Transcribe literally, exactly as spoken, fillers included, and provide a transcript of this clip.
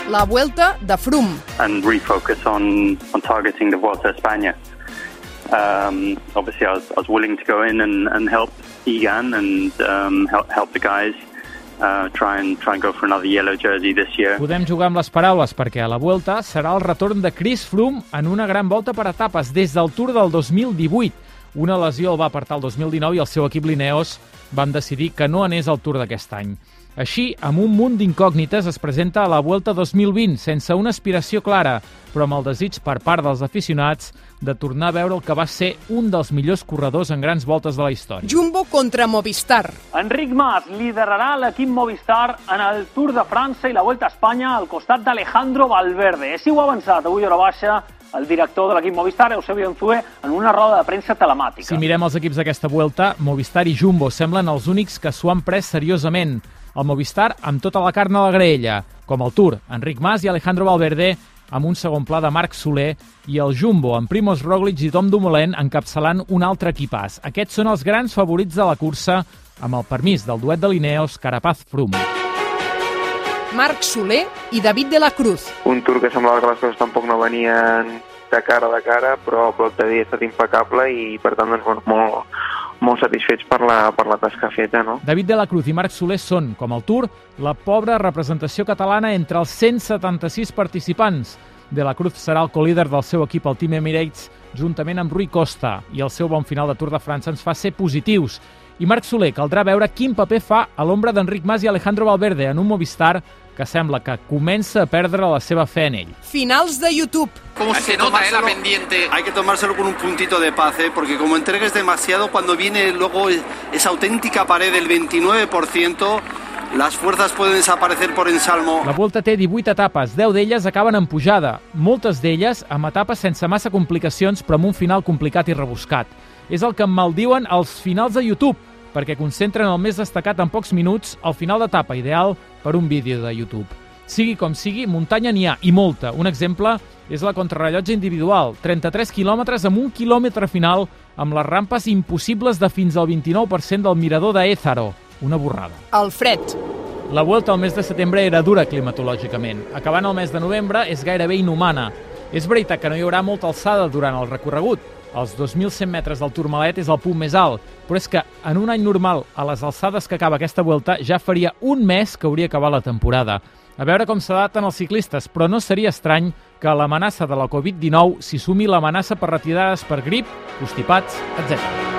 la Vuelta de Froome. And refocus on, on targeting the Vuelta a España. Um, obviously, I was, I was willing to go in and, and help Egan and um, help, help the guys uh, try and try and go for another yellow jersey this year. Podem jugar amb les paraules perquè a la Vuelta serà el retorn de Chris Froome en una gran volta per etapes des del Tour del dos mil divuit. Una lesió el va apartar el dos mil dinou i el seu equip Lineos van decidir que no anés al Tour d'aquest any. Així, amb un munt d'incògnites, es presenta a la Vuelta dos mil vint, sense una aspiració clara, però amb el desig per part dels aficionats de tornar a veure el que va ser un dels millors corredors en grans voltes de la història. Jumbo contra Movistar. Enric Mas liderarà l'equip Movistar en el Tour de França i la Vuelta a Espanya al costat d'Alejandro Valverde. Així ho ha avançat avui hora baixa el director de l'equip Movistar, Eusebio Enzue, en una roda de premsa telemàtica. Si mirem els equips d'aquesta Vuelta, Movistar i Jumbo semblen els únics que s'ho han pres seriosament. El Movistar amb tota la carn a la graella, com el Tour, Enric Mas i Alejandro Valverde, amb un segon pla de Marc Soler, i el Jumbo, amb Primož Roglič i Tom Dumoulin encapçalant un altre equipàs. Aquests són els grans favorits de la cursa, amb el permís del duet de Lineos Carapaz-Froome. Marc Soler i David de la Cruz. Un Tour que semblava que les coses tampoc no venien de cara a cara, però el dia ha estat impecable i, per tant, doncs, bueno, molt, molt satisfets per la, per la tasca feta, no? David de la Cruz i Marc Soler són, com el Tour, la pobra representació catalana entre els cent setanta-sis participants. De la Cruz serà el co-líder del seu equip, el Team Emirates, juntament amb Rui Costa, i el seu bon final de Tour de França ens fa ser positius. I Marc Soler caldrà veure quin paper fa a l'ombra d'Enric Mas i Alejandro Valverde en un Movistar que sembla que comença a perdre la seva fe en ell. Finals de YouTube. ¿Cómo se nota la pendiente? Hay que tomárselo con un puntito de paz, ¿eh? Porque como entregues demasiado, cuando viene luego esa auténtica pared del veintinueve por ciento, las fuerzas pueden desaparecer por ensalmo. La Volta té divuit etapes, deu d'elles acaben en pujada, moltes d'elles amb etapes sense massa complicacions però amb un final complicat i rebuscat. És el que em maldiuen els finals de YouTube, perquè concentren el més destacat en pocs minuts al final d'etapa, ideal per un vídeo de YouTube. Sigui com sigui, muntanya n'hi ha, i molta. Un exemple és la contrarrellotge individual, trenta-tres quilòmetres amb un quilòmetre final, amb les rampes impossibles de fins al vint-i-nou per cent del mirador d'Ézaro. Una borrada. El fred. La Vuelta al mes de setembre era dura climatològicament. Acabant el mes de novembre és gairebé inhumana. És veritat que no hi haurà molta alçada durant el recorregut. Els dos mil cent metres del Tourmalet és el punt més alt, però és que en un any normal, a les alçades que acaba aquesta Vuelta, ja faria un mes que hauria acabat la temporada. A veure com s'adapten els ciclistes, però no seria estrany que a l'amenaça de la covid dinou s'hi sumi l'amenaça per retirades per grip, constipats, etcètera.